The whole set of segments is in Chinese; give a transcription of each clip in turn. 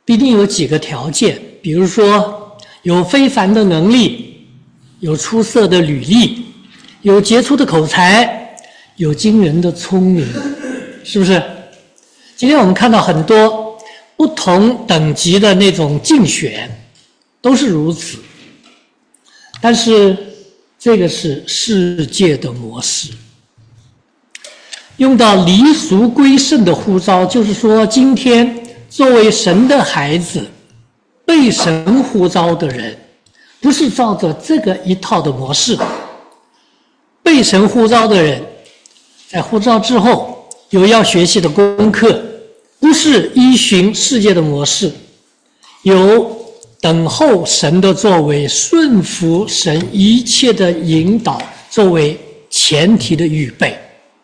必定有几个条件，比如说有非凡的能力，有出色的履历，有杰出的口才，有惊人的聪明，是不是？今天我们看到很多不同等级的那种竞选都是如此，但是这个是世界的模式。用到离俗归圣的呼召，就是说今天作为神的孩子被神呼召的人，不是照着这个一套的模式。被神呼召的人在呼召之后有要学习的功课，不是依循世界的模式，有等候神的作为，顺服神一切的引导作为前提的预备。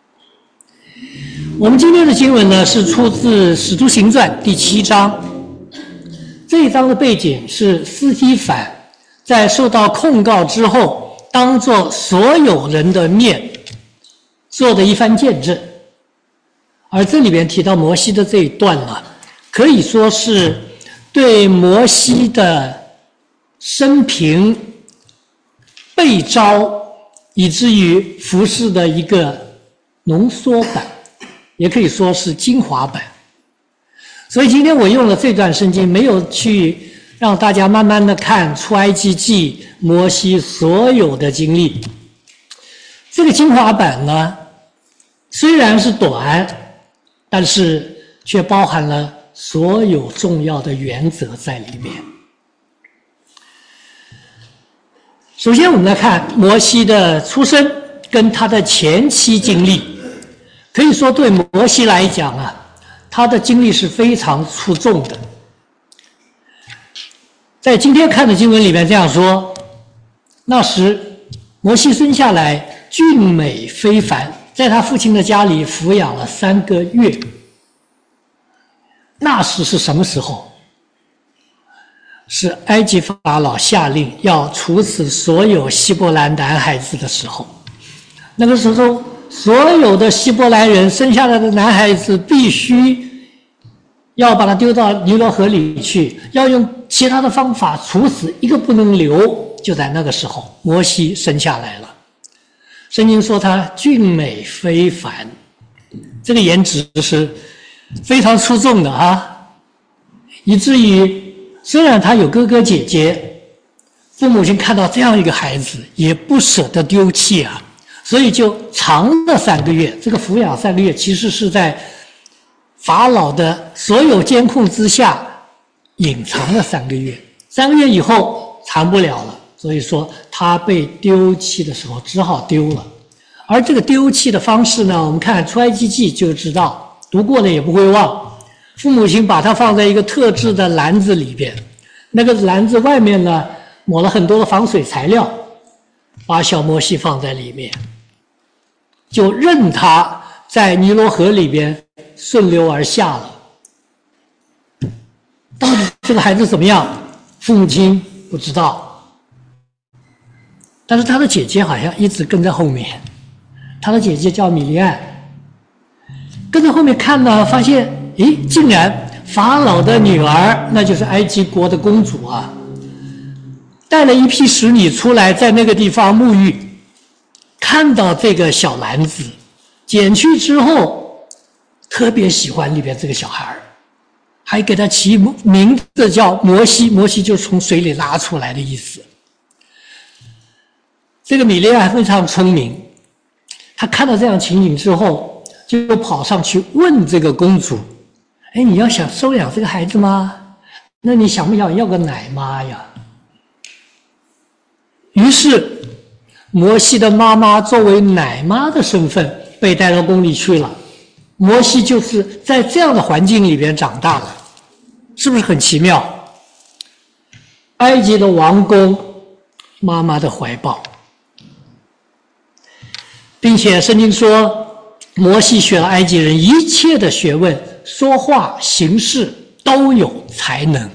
我们今天的经文呢，是出自《使徒行传》第7章。这一章的背景是司提反在受到控告之后，当作所有人的面做的一番见证。而这里边提到摩西的这一段呢，可以说是对摩西的生平、被召以至于服事的一个浓缩版，也可以说是精华版。所以今天我用了这段圣经，没有去让大家慢慢的看出埃及记摩西所有的经历。这个精华版呢，虽然是短，但是却包含了所有重要的原则在里面。首先我们来看摩西的出生跟他的前期经历。可以说对摩西来讲啊，他的经历是非常出众的。在今天看的经文里面这样说，那时摩西生下来俊美非凡，在他父亲的家里抚养了3个月。那时是什么时候？是埃及法老下令要处死所有希伯来男孩子的时候。那个时候所有的希伯来人生下来的男孩子必须要把他丢到尼罗河里去，要用其他的方法处死，一个不能留。就在那个时候，摩西生下来了。圣经说他俊美非凡，这个颜值是非常出众的啊，以至于虽然他有哥哥姐姐，父母亲看到这样一个孩子也不舍得丢弃啊，所以就藏了3个月。这个抚养3个月其实是在法老的所有监控之下隐藏了3个月。3个月以后藏不了了，所以说他被丢弃的时候只好丢了。而这个丢弃的方式呢，我们看出埃及记就知道，读过的也不会忘。父母亲把它放在一个特制的篮子里边，那个篮子外面呢抹了很多的防水材料，把小摩西放在里面，就任他在尼罗河里边顺流而下了。到底这个孩子怎么样，父母亲不知道，但是他的姐姐好像一直跟在后面。他的姐姐叫米利暗，跟在后面看呢，发现诶，竟然法老的女儿，那就是埃及国的公主啊，带了一批使女出来，在那个地方沐浴，看到这个小篮子，捡去之后特别喜欢里边这个小孩，还给他起名字叫摩西，摩西就是从水里拉出来的意思。这个米利暗非常聪明，他看到这样情景之后，就跑上去问这个公主，哎，你要想收养这个孩子吗？那你想不想要个奶妈呀？于是摩西的妈妈作为奶妈的身份被带到宫里去了。摩西就是在这样的环境里边长大了，是不是很奇妙？埃及的王宫，妈妈的怀抱。并且圣经说，摩西学了埃及人一切的学问，说话行事都有才能。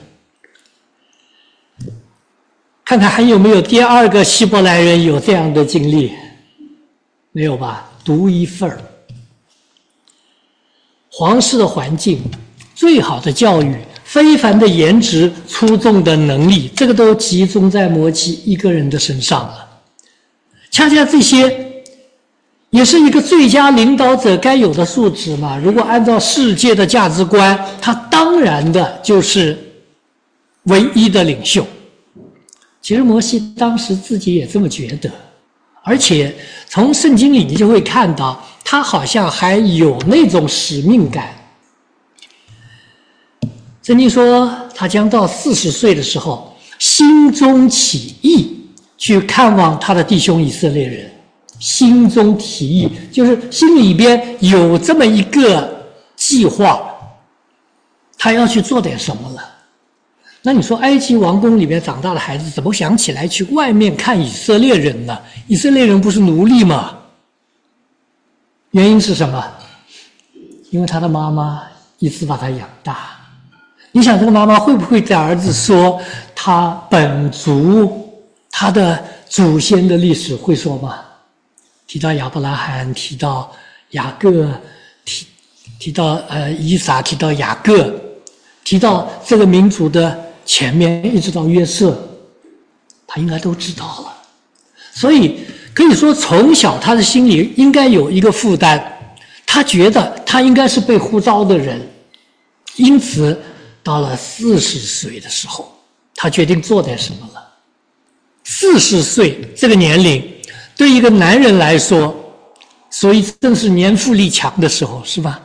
看看还有没有第2个希伯来人有这样的经历？没有吧？独一份儿。皇室的环境，最好的教育， 非凡的颜值、出众的能力，这个都集中在摩西一个人的身上了。恰恰这些也是一个最佳领导者该有的素质嘛。如果按照世界的价值观，他当然的就是唯一的领袖。其实摩西当时自己也这么觉得，而且从圣经里你就会看到，他好像还有那种使命感。圣经说，他将到40岁的时候，心中起意去看望他的弟兄以色列人。心中提议，就是心里边有这么一个计划，他要去做点什么了。那你说埃及王宫里面长大的孩子怎么想起来去外面看以色列人呢？以色列人不是奴隶吗？原因是什么？因为他的妈妈一直把他养大。你想这个妈妈会不会对儿子说他本族他的祖先的历史，会说吗？提到亚伯拉罕，提到雅各，提到以撒，提到雅各，提到这个民族的前面一直到约瑟，他应该都知道了。所以可以说从小他的心里应该有一个负担，他觉得他应该是被呼召的人。因此到了40岁的时候，他决定做点什么了。40岁这个年龄对一个男人来说，所以正是年富力强的时候，是吧？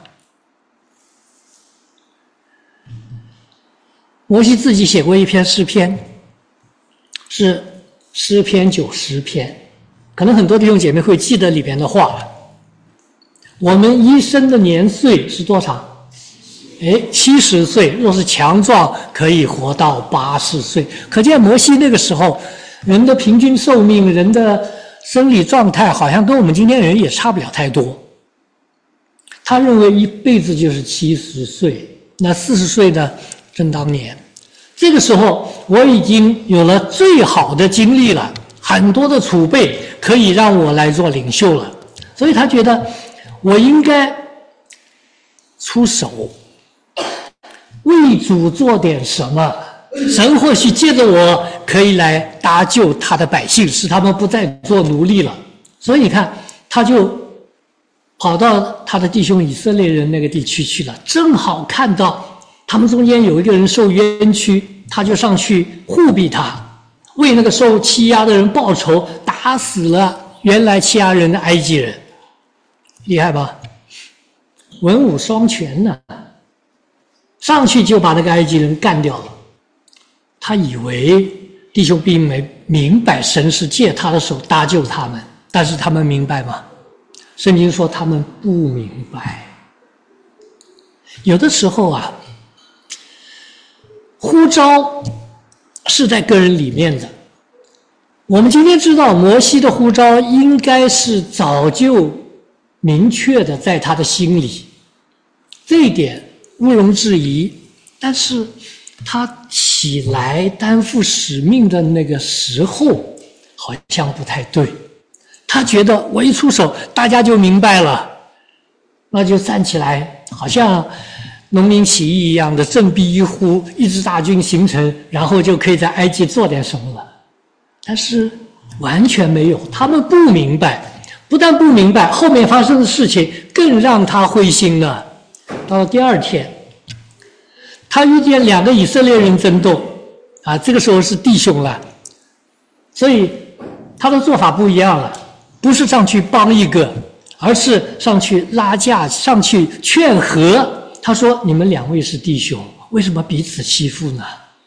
摩西自己写过一篇诗篇，是诗篇90篇，可能很多弟兄姐妹会记得里边的话。我们一生的年岁是多长？70岁，若是强壮，可以活到80岁。可见摩西那个时候，人的平均寿命，人的生理状态好像跟我们今天人也差不了太多。他认为一辈子就是70岁，那40岁呢，正当年。这个时候我已经有了最好的精力了，很多的储备可以让我来做领袖了。所以他觉得我应该出手，为主做点什么。神或许借着我可以来搭救他的百姓，使他们不再做奴隶了。所以你看，他就跑到他的弟兄以色列人那个地区去了，正好看到他们中间有一个人受冤屈，他就上去护庇他，为那个受欺压的人报仇，打死了原来欺压人的埃及人。厉害吧？文武双全呢，上去就把那个埃及人干掉了。他以为弟兄并没明白神是借他的手搭救他们，但是他们明白吗？圣经说他们不明白。有的时候啊，呼召是在个人里面的。我们今天知道摩西的呼召应该是早就明确的在他的心里，这一点毋庸置疑。但是他起来担负使命的那个时候好像不太对，他觉得我一出手大家就明白了，那就站起来好像农民起义一样的振臂一呼，一支大军形成，然后就可以在埃及做点什么了。但是完全没有，他们不明白，不但不明白，后面发生的事情更让他灰心了。到了第二天，他遇见2个以色列人争斗啊，这个时候是弟兄了，所以他的做法不一样了，不是上去帮一个，而是上去拉架，上去劝和。他说：“你们2位是弟兄，为什么彼此欺负呢？”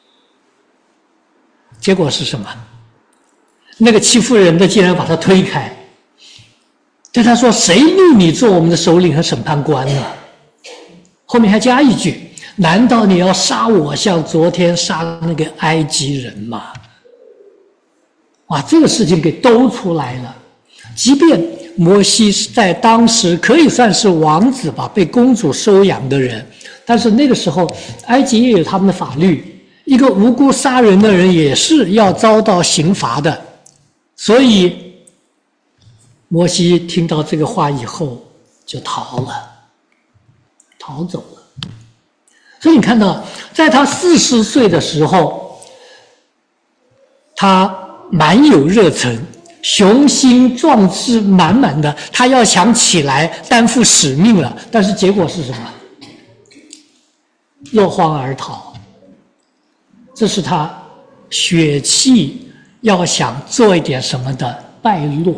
结果是什么？那个欺负人的竟然把他推开，对他说：“谁立你做我们的首领和审判官呢？”后面还加一句：“难道你要杀我，像昨天杀那个埃及人吗？”哇，这个事情给兜出来了。即便摩西在当时可以算是王子吧，被公主收养的人，但是那个时候埃及也有他们的法律，一个无辜杀人的人也是要遭到刑罚的。所以摩西听到这个话以后就逃走了。所以你看到在他40岁的时候，他满有热忱，雄心壮志满满的，他要想起来担负使命了，但是结果是什么？落荒而逃。这是他血气要想做一点什么的败落。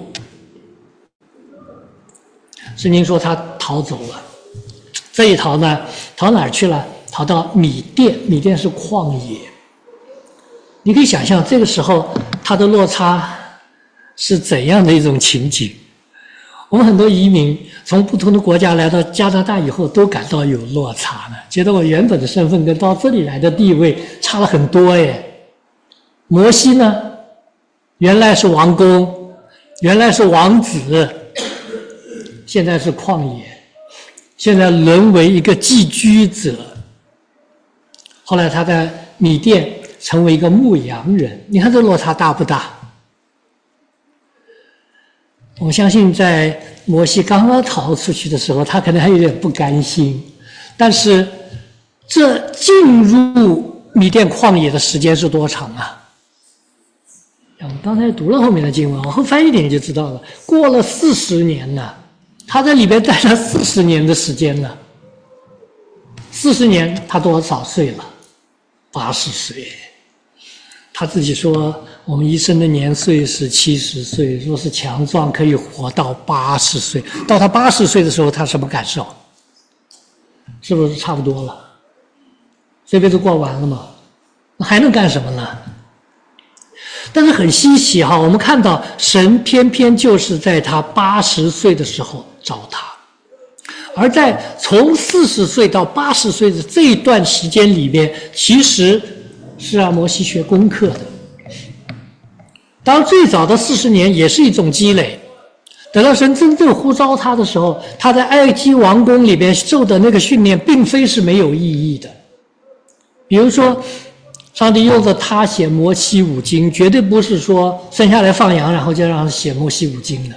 圣经说他逃走了，这一逃呢，逃哪儿去了？逃到米甸，米甸是旷野。你可以想象这个时候他的落差是怎样的一种情景。我们很多移民从不同的国家来到加拿大以后，都感到有落差呢，觉得我原本的身份跟到这里来的地位差了很多耶。摩西呢，原来是王公，原来是王子，现在是旷野，现在沦为一个寄居者。后来他在米甸成为一个牧羊人，你看这落差大不大？我相信在摩西刚刚逃出去的时候，他可能还有点不甘心，但是这进入米甸旷野的时间是多长啊？我们刚才读了后面的经文，往后翻一点你就知道了，过了40年了，他在里边待了40年的时间了。40年他多少岁了？80岁。他自己说我们一生的年岁是70岁，若是强壮可以活到80岁。到他80岁的时候他什么感受？是不是差不多了？这辈子过完了吗？那还能干什么呢？但是很稀奇哈，我们看到神偏偏就是在他80岁的时候找他，而在从40岁到80岁的这一段时间里边，其实是让摩西学功课的。当最早的40年也是一种积累，等到神真正呼召他的时候，他在埃及王宫里边受的那个训练并非是没有意义的。比如说上帝用着他写摩西五经，绝对不是说生下来放羊然后就让他写摩西五经的。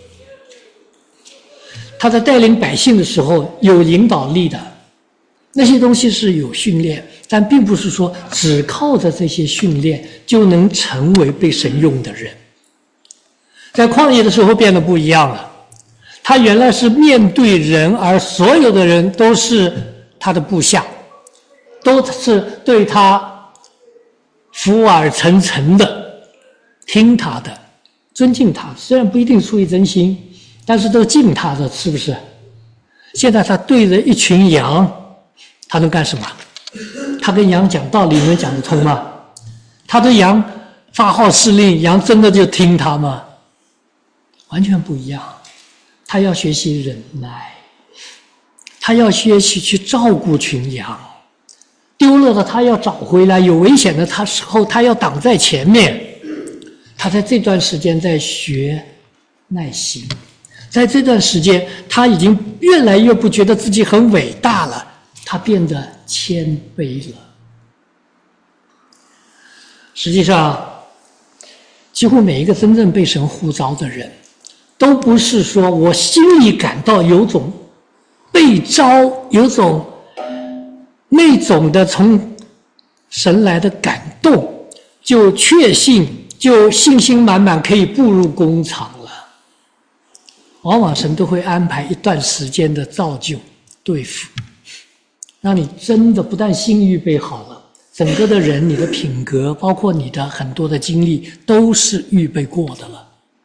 他在带领百姓的时候有领导力的，那些东西是有训练，但并不是说只靠着这些训练就能成为被神用的人。在旷野的时候变得不一样了，他原来是面对人，而所有的人都是他的部下，都是对他伏耳沉沉的，听他的，尊敬他，虽然不一定出于真心，但是都敬他的，是不是？现在他对着一群羊，他能干什么？他跟羊讲道理能讲得通吗？他对羊发号施令，羊真的就听他吗？完全不一样。他要学习忍耐，他要学习去照顾群羊，丢了的他要找回来，有危险的时候他要挡在前面。他在这段时间在学耐心，在这段时间他已经越来越不觉得自己很伟大了，他变得谦卑了。实际上几乎每一个真正被神呼召的人，都不是说我心里感到有种被召，有种那种的从神来的感动，就确信，就信心满满可以步入工厂了。往往神都会安排一段时间的造就对付，让你真的不但心预备好了，整个的人，你的品格，包括你的很多的经历，都是预备过的了。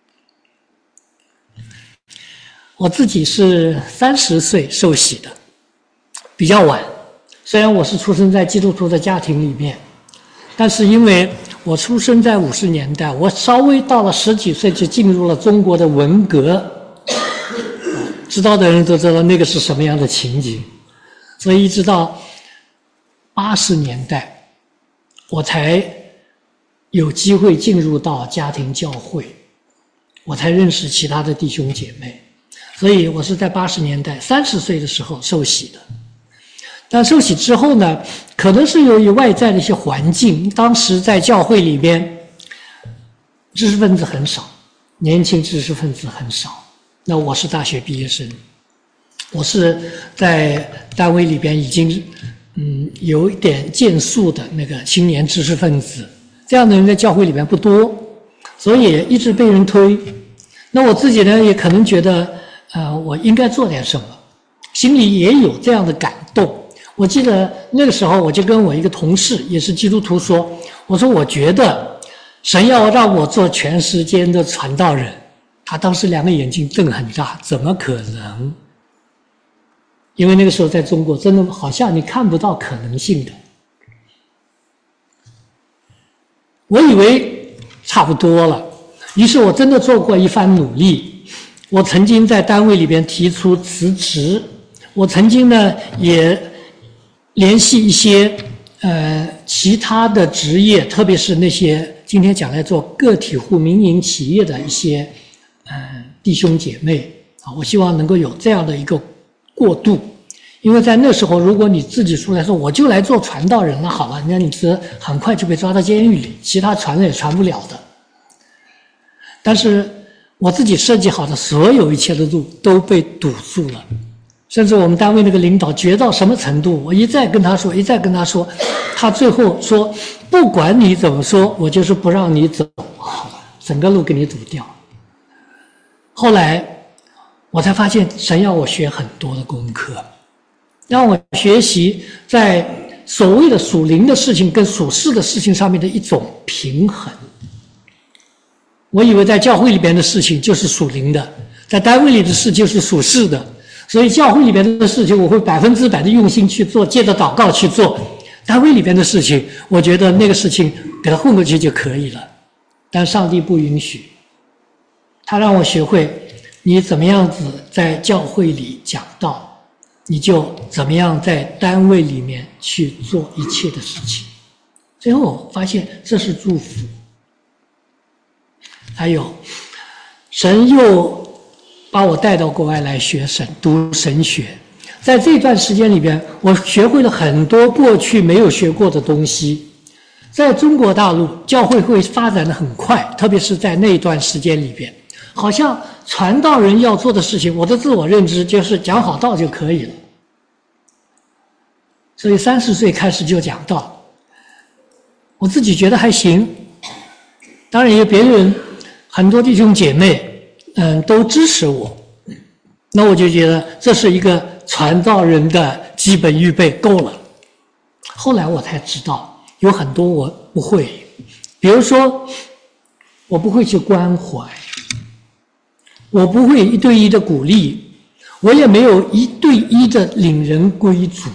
我自己是30岁受洗的，比较晚。虽然我是出生在基督徒的家庭里面，但是因为我出生在50年代，我稍微到了10几岁就进入了中国的文革，知道的人都知道那个是什么样的情景。所以一直到80年代，我才有机会进入到家庭教会，我才认识其他的弟兄姐妹。所以我是在80年代30岁的时候受洗的。但受洗之后呢，可能是由于外在的一些环境，当时在教会里边知识分子很少，年轻知识分子很少。那我是大学毕业生，我是在单位里边已经有一点建树的那个青年知识分子，这样的人在教会里面不多，所以一直被人推。那我自己呢，也可能觉得，我应该做点什么，心里也有这样的感动。我记得那个时候，我就跟我一个同事，也是基督徒说，我说我觉得神要让我做全世界的传道人。他当时两个眼睛瞪很大，怎么可能？因为那个时候在中国，真的好像你看不到可能性的。我以为差不多了，于是我真的做过一番努力。我曾经在单位里边提出辞职，我曾经呢也联系一些其他的职业，特别是那些今天讲来做个体户、民营企业的一些弟兄姐妹啊，我希望能够有这样的一个过渡。因为在那时候，如果你自己出来说我就来做传道人了，好了，那你是很快就被抓到监狱里，其他传了也传不了的。但是我自己设计好的所有一切的路都被堵住了，甚至我们单位那个领导绝到什么程度，我一再跟他说，他最后说不管你怎么说，我就是不让你走，整个路给你堵掉。后来我才发现神要我学很多的功课，让我学习在所谓的属灵的事情跟属世的事情上面的一种平衡。我以为在教会里边的事情就是属灵的，在单位里的事就是属世的，所以教会里边的事情我会100%的用心去做，借着祷告去做。单位里边的事情，我觉得那个事情给它混过去就可以了。但上帝不允许，他让我学会你怎么样子在教会里讲道，你就怎么样在单位里面去做一切的事情。最后我发现这是祝福。还有神又把我带到国外来读神学，在这段时间里边，我学会了很多过去没有学过的东西。在中国大陆，教会发展得很快，特别是在那段时间里边，好像传道人要做的事情，我的自我认知就是讲好道就可以了。所以30岁开始就讲道，我自己觉得还行。当然也有别人很多弟兄姐妹都支持我，那我就觉得这是一个传道人的基本预备够了。后来我才知道有很多我不会，比如说我不会去关怀，我不会1对1的鼓励，我也没有1对1的领人归主。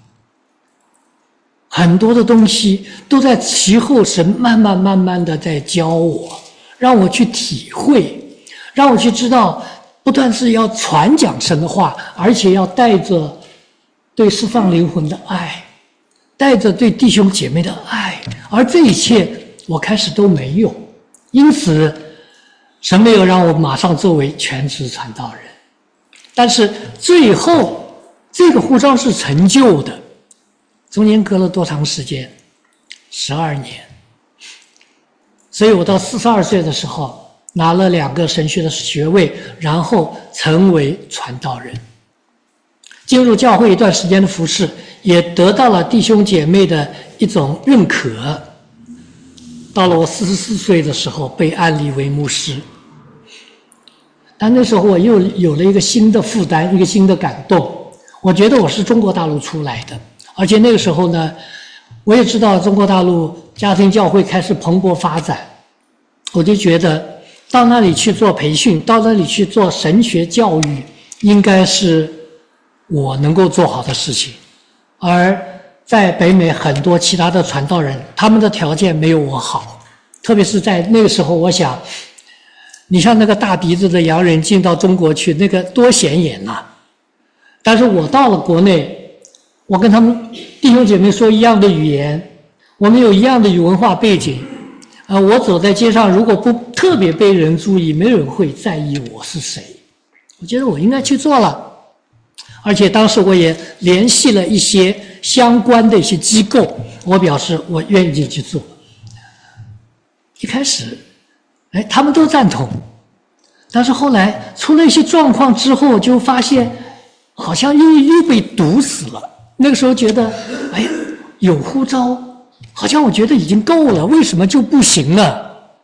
很多的东西都在其后神慢慢的在教我，让我去体会，让我去知道，不但是要传讲神的话，而且要带着对释放灵魂的爱，带着对弟兄姐妹的爱，而这一切我开始都没有。因此神没有让我马上作为全职传道人，但是最后这个呼召是成就的，中间隔了多长时间？12年。所以我到42岁的时候拿了2个神学的学位，然后成为传道人，进入教会一段时间的服事，也得到了弟兄姐妹的一种认可。到了我44岁的时候被安立为牧师，但那时候我又有了一个新的负担，一个新的感动。我觉得我是中国大陆出来的，而且那个时候呢，我也知道中国大陆家庭教会开始蓬勃发展，我就觉得到那里去做培训，到那里去做神学教育，应该是我能够做好的事情。而在北美很多其他的传道人，他们的条件没有我好，特别是在那个时候，我想你像那个大鼻子的洋人进到中国去，那个多显眼呐！但是我到了国内，我跟他们弟兄姐妹说一样的语言，我们有一样的文化背景，我走在街上，如果不特别被人注意，没人会在意我是谁。我觉得我应该去做了，而且当时我也联系了一些相关的一些机构，我表示我愿意去做。一开始他们都赞同，但是后来出了一些状况之后，就发现好像又被堵死了。 那个时候觉得，哎呀，有呼召，好像我觉得已经够了，为什么就不行呢？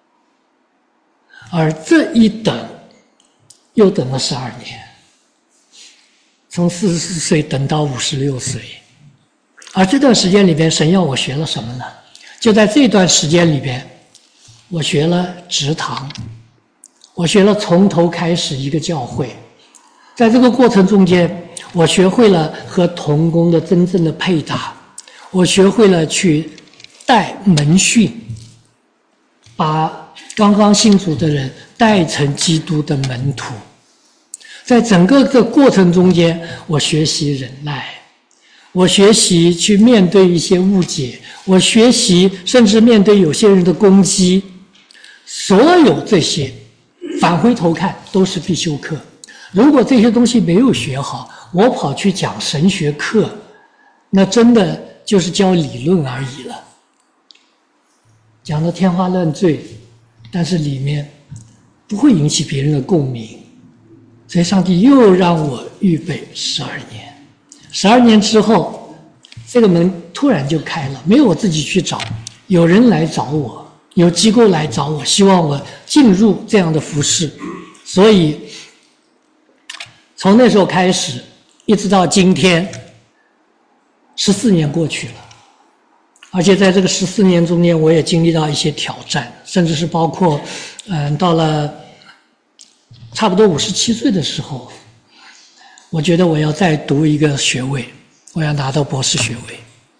而这一等，又等了12年，从44岁等到56岁。而这段时间里边，神要我学了什么呢？就在这段时间里边，我学了植堂，我学了从头开始一个教会。在这个过程中间，我学会了和同工的真正的配搭，我学会了去带门训，把刚刚信主的人带成基督的门徒。在整个的过程中间，我学习忍耐，我学习去面对一些误解，我学习甚至面对有些人的攻击。所有这些返回头看都是必修课。如果这些东西没有学好，我跑去讲神学课，那真的就是教理论而已了，讲得天花乱坠，但是里面不会引起别人的共鸣。所以上帝又让我预备12年，12年之后，这个门突然就开了，没有我自己去找，有人来找我，有机构来找我，希望我进入这样的服事。所以从那时候开始，一直到今天，14年过去了。而且在这个14年中间，我也经历到一些挑战，甚至是包括，到了差不多57岁的时候，我觉得我要再读一个学位，我要拿到博士学位，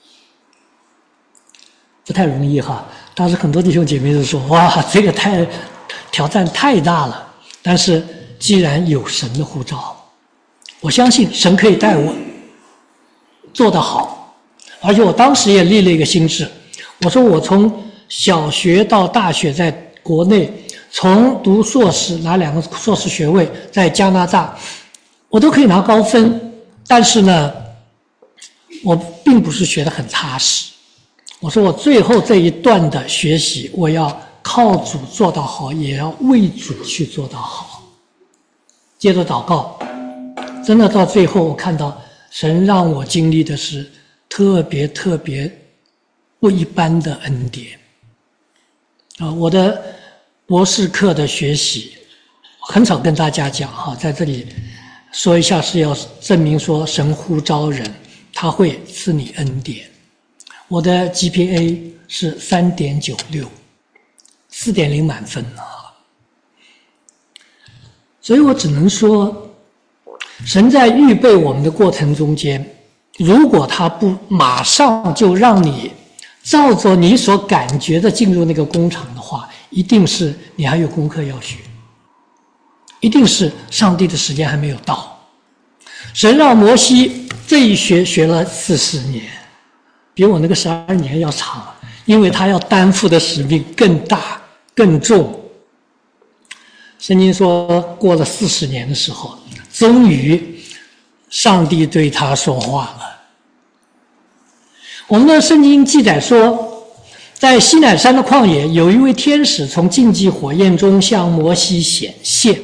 不太容易哈。当时很多弟兄姐妹都说：“哇，这个挑战太大了。”但是既然有神的呼召，我相信神可以带我做得好。而且我当时也立了一个心志，我说我从小学到大学在国内，从读硕士拿2个硕士学位，在加拿大我都可以拿高分，但是呢我并不是学得很踏实。我说我最后这一段的学习，我要靠主做到好，也要为主去做到好。接着祷告，真的到最后我看到神让我经历的是特别不一般的恩典。我的博士课的学习很少跟大家讲哈，在这里说一下，是要证明说神呼召人，他会赐你恩典。我的 GPA 是3.96， 4.0满分啊。所以我只能说，神在预备我们的过程中间，如果他不马上就让你照着你所感觉的进入那个工厂的话，一定是你还有功课要学，一定是上帝的时间还没有到。神让摩西这一学了40年，比我那个12年要长，因为他要担负的使命更大更重。圣经说过了40年的时候，终于上帝对他说话了。我们的圣经记载说，在西乃山的旷野，有一位天使从禁忌火焰中向摩西显现。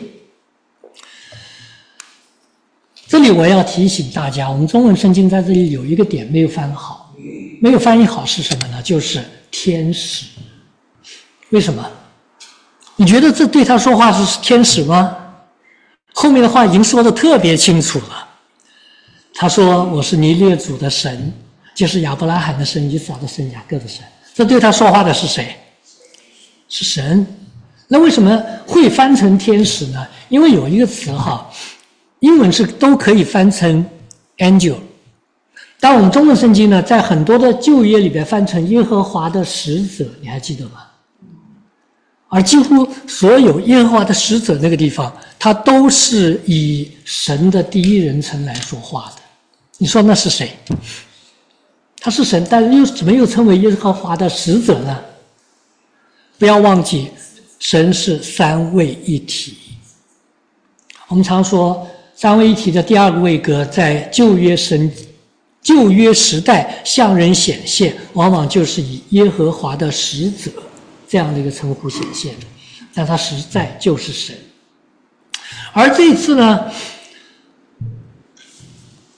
这里我要提醒大家，我们中文圣经在这里有一个点没有翻好，没有翻译好是什么呢？就是天使。为什么？你觉得这对他说话是天使吗？后面的话已经说得特别清楚了。他说：“我是你列祖的神，就是亚伯拉罕的神、以撒的神、雅各的神。”这对他说话的是谁？是神。那为什么会翻成天使呢？因为有一个词哈，英文是都可以翻成 angel， 但我们中文圣经呢，在很多的旧约里边翻成耶和华的使者，你还记得吗？而几乎所有耶和华的使者那个地方，他都是以神的第一人称来说话的。你说那是谁？他是神，但是怎么又称为耶和华的使者呢？不要忘记，神是三位一体。我们常说三位一体的第二个位格，在旧约时代向人显现，往往就是以耶和华的使者这样的一个称呼显现的，但他实在就是神。而这一次呢，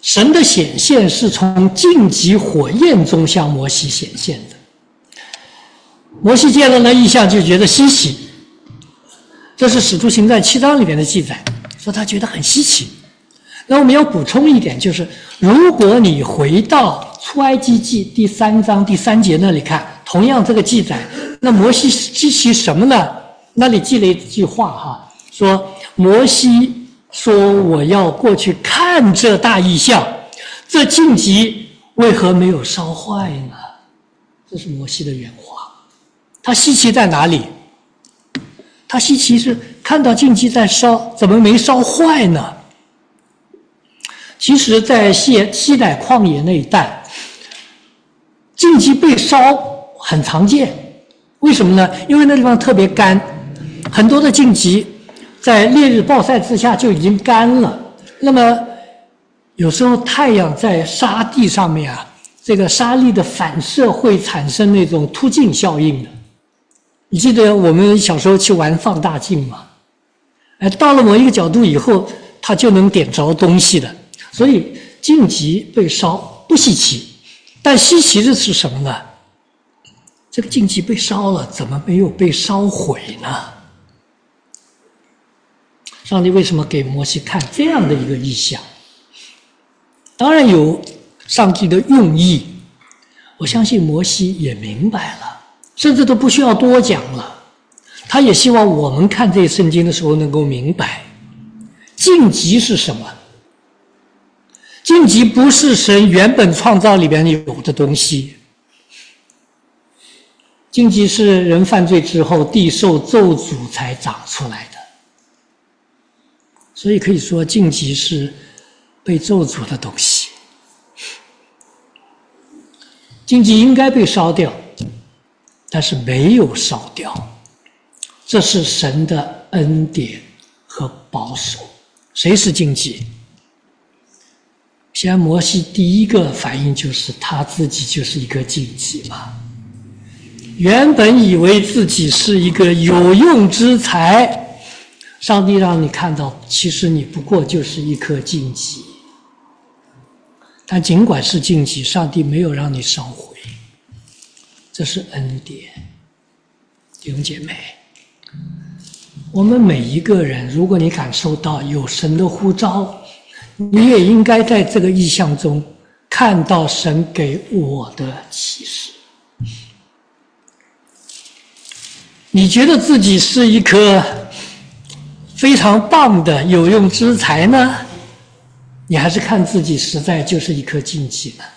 神的显现是从荆棘火焰中向摩西显现的。摩西见了那异象就觉得稀奇，这是《使徒行传》7章里面的记载，说他觉得很稀奇。那我们要补充一点，就是如果你回到出埃及记第3章第3节那里看，同样这个记载，那摩西稀奇什么呢？那里记了一句话哈，说摩西说我要过去看这大异象，这荆棘为何没有烧坏呢？这是摩西的原话。他稀奇在哪里？他稀奇是看到荆棘在烧，怎么没烧坏呢？其实在西乃旷野那一带，荆棘被烧很常见。为什么呢？因为那地方特别干，很多的荆棘在烈日暴晒之下就已经干了。那么有时候太阳在沙地上面啊，这个沙粒的反射会产生那种凸镜效应的。你记得我们小时候去玩放大镜吗？到了某一个角度以后，它就能点着东西的。所以荆棘被烧不稀奇，但稀奇的是什么呢？这个荆棘被烧了，怎么没有被烧毁呢？上帝为什么给摩西看这样的一个异象？当然有上帝的用意，我相信摩西也明白了，甚至都不需要多讲了。他也希望我们看这些圣经的时候能够明白，荆棘是什么？荆棘不是神原本创造里边有的东西，荆棘是人犯罪之后地受咒诅才长出来的，所以可以说荆棘是被咒诅的东西。荆棘应该被烧掉，但是没有烧掉，这是神的恩典和保守。谁是荆棘？现在摩西第一个反应就是他自己就是一个荆棘嘛。原本以为自己是一个有用之才，上帝让你看到，其实你不过就是一颗荆棘。但尽管是荆棘，上帝没有让你烧毁，这是恩典。弟兄姐妹，我们每一个人，如果你感受到有神的呼召，你也应该在这个意象中看到神给我的启示。你觉得自己是一颗非常棒的有用之才呢？你还是看自己实在就是一颗荆棘呢？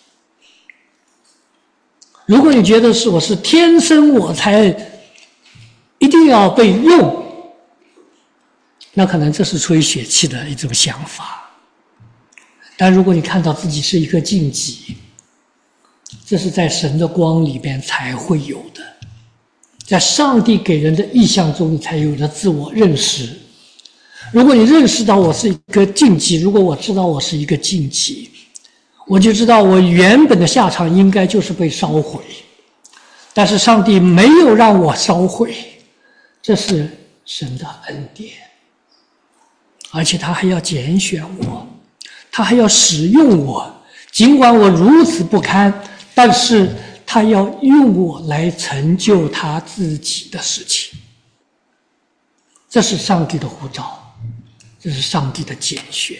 如果你觉得我是天生我才一定要被用，那可能这是出于血气的一种想法。但如果你看到自己是一颗荆棘，这是在神的光里边才会有的，在上帝给人的意象中才有的自我认识。如果你认识到我是一个荆棘，如果我知道我是一个荆棘，我就知道我原本的下场应该就是被烧毁，但是上帝没有让我烧毁，这是神的恩典，而且他还要拣选我，他还要使用我，尽管我如此不堪，但是他要用我来成就他自己的事情。这是上帝的呼召，这是上帝的拣选。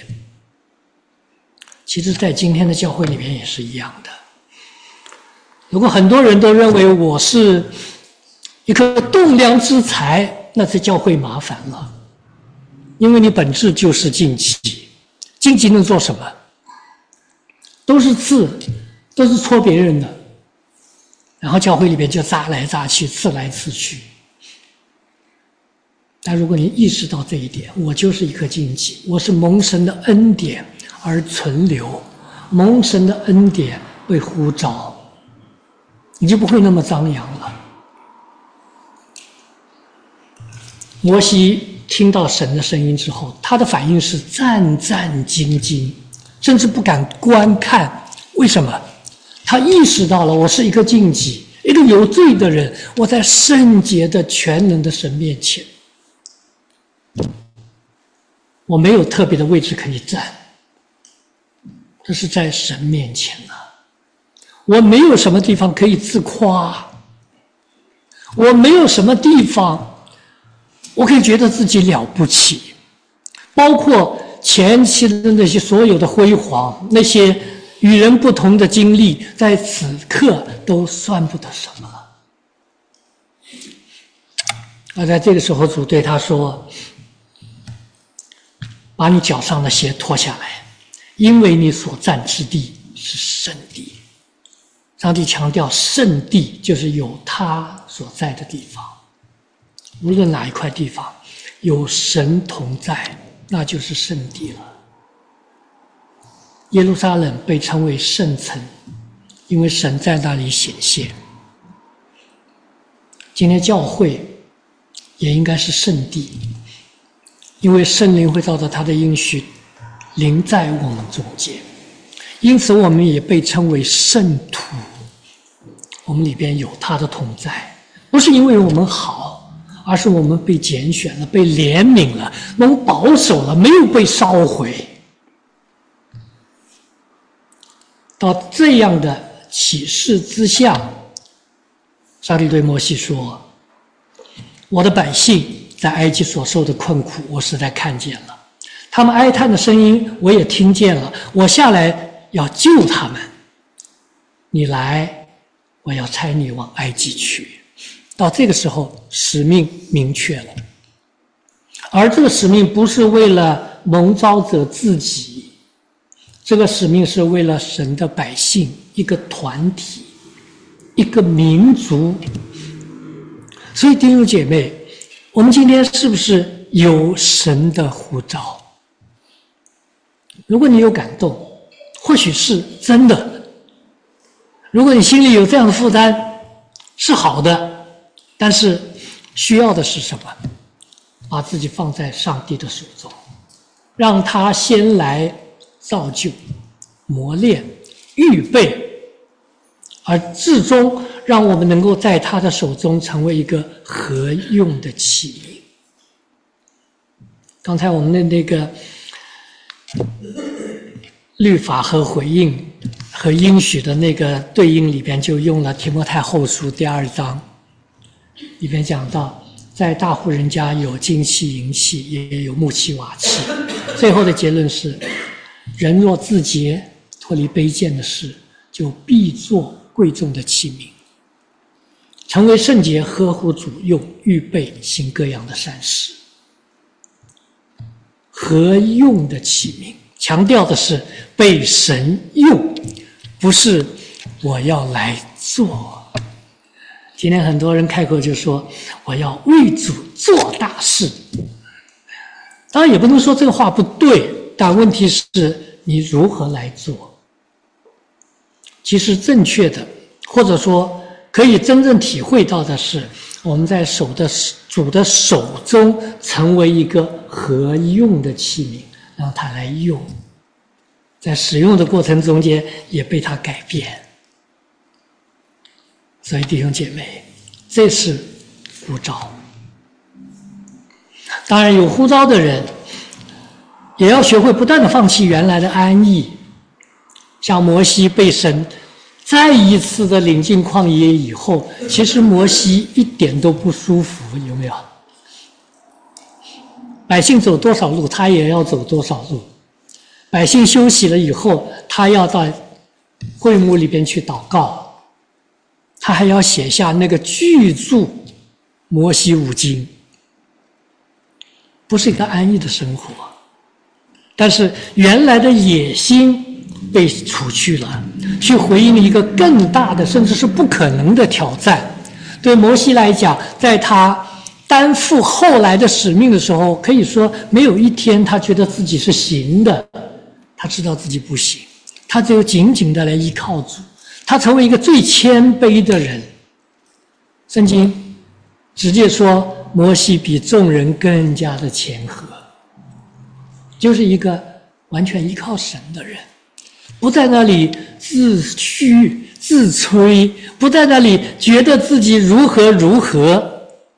其实在今天的教会里面也是一样的。如果很多人都认为我是一颗栋梁之材，那这教会麻烦了，因为你本质就是荆棘。荆棘能做什么？都是刺，都是戳别人的，然后教会里边就扎来扎去，刺来刺去。但如果你意识到这一点，我就是一颗荆棘，我是蒙神的恩典而存留，蒙神的恩典被呼召，你就不会那么张扬了。摩西听到神的声音之后，他的反应是战战兢兢，甚至不敢观看。为什么？他意识到了我是一个荆棘，一个有罪的人，我在圣洁的全能的神面前，我没有特别的位置可以站。 这是在神面前啊，我没有什么地方可以自夸，我没有什么地方我可以觉得自己了不起，包括前期的那些所有的辉煌，那些与人不同的经历，在此刻都算不得什么了。而在这个时候，主对他说：“把你脚上的鞋脱下来，因为你所站之地是圣地。”上帝强调，圣地就是有他所在的地方，无论哪一块地方有神同在，那就是圣地了。耶路撒冷被称为圣城，因为神在那里显现。今天教会也应该是圣地，因为圣灵会照着他的应许临在我们中间，因此我们也被称为圣徒。我们里边有他的同在，不是因为我们好，而是我们被拣选了，被怜悯了，我们保守了，没有被烧毁。到这样的启示之下，上帝对摩西说：“我的百姓在埃及所受的困苦，我实在看见了；他们哀叹的声音，我也听见了。我下来要救他们，你来，我要差你往埃及去。”到这个时候，使命明确了，而这个使命不是为了蒙召者自己，这个使命是为了神的百姓，一个团体，一个民族。所以弟兄姐妹，我们今天是不是有神的呼召？如果你有感动，或许是真的；如果你心里有这样的负担，是好的。但是需要的是什么？把自己放在上帝的手中，让他先来造就、磨练、预备，而至终让我们能够在他的手中成为一个合用的器皿。刚才我们的那个律法和回应和应许的那个对应里边，就用了提摩太后书第2章里边讲到，在大户人家有金器银器，也有木器瓦器。最后的结论是，人若自洁，脱离卑贱的事，就必做贵重的器皿，成为圣洁，合乎主用，预备行各样的善事。合用的器皿，强调的是被神用，不是我要来做。今天很多人开口就说我要为主做大事，当然也不能说这个话不对，但问题是你如何来做。其实正确的，或者说可以真正体会到的是，我们在主的手中成为一个合用的器皿，让他来用，在使用的过程中间也被他改变。所以弟兄姐妹，这是呼召。当然有呼召的人也要学会不断的放弃原来的安逸，像摩西被神再一次的领进旷野以后，其实摩西一点都不舒服，有没有？百姓走多少路，他也要走多少路。百姓休息了以后，他要到会幕里边去祷告，他还要写下那个巨著摩西五经，不是一个安逸的生活。但是原来的野心被除去了，去回应一个更大的甚至是不可能的挑战。对摩西来讲，在他担负后来的使命的时候，可以说没有一天他觉得自己是行的，他知道自己不行，他只有紧紧的来依靠主，他成为一个最谦卑的人。圣经直接说摩西比众人更加的谦和，就是一个完全依靠神的人，不在那里自诩自吹，不在那里觉得自己如何如何。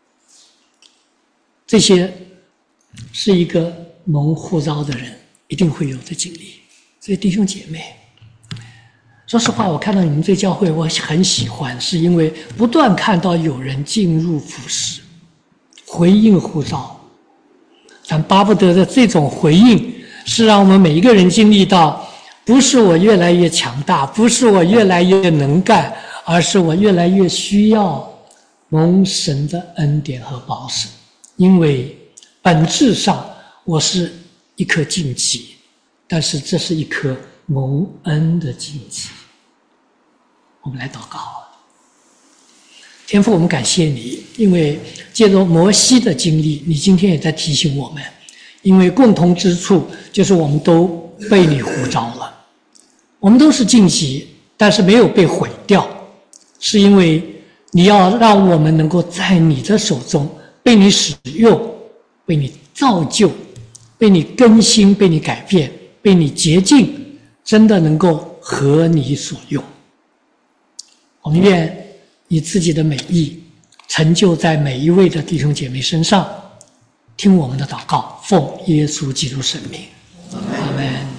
这些是一个蒙呼召的人一定会有的经历。 所以弟兄姐妹，说实话，我看到你们这教会我很喜欢，是因为不断看到有人进入服事，回应呼召。但巴不得的这种回应是让我们每一个人经历到，不是我越来越强大，不是我越来越能干，而是我越来越需要蒙神的恩典和保守。因为本质上我是一颗荆棘，但是这是一颗蒙恩的荆棘。我们来祷告。天父，我们感谢你，因为借着摩西的经历，你今天也在提醒我们，因为共同之处就是我们都被你呼召了，我们都是荆棘，但是没有被毁掉，是因为你要让我们能够在你的手中被你使用，被你造就，被你更新，被你改变，被你洁净，真的能够合你所用。我们愿以自己的美意成就在每一位的弟兄姐妹身上，听我们的祷告，奉耶稣基督圣名，阿们。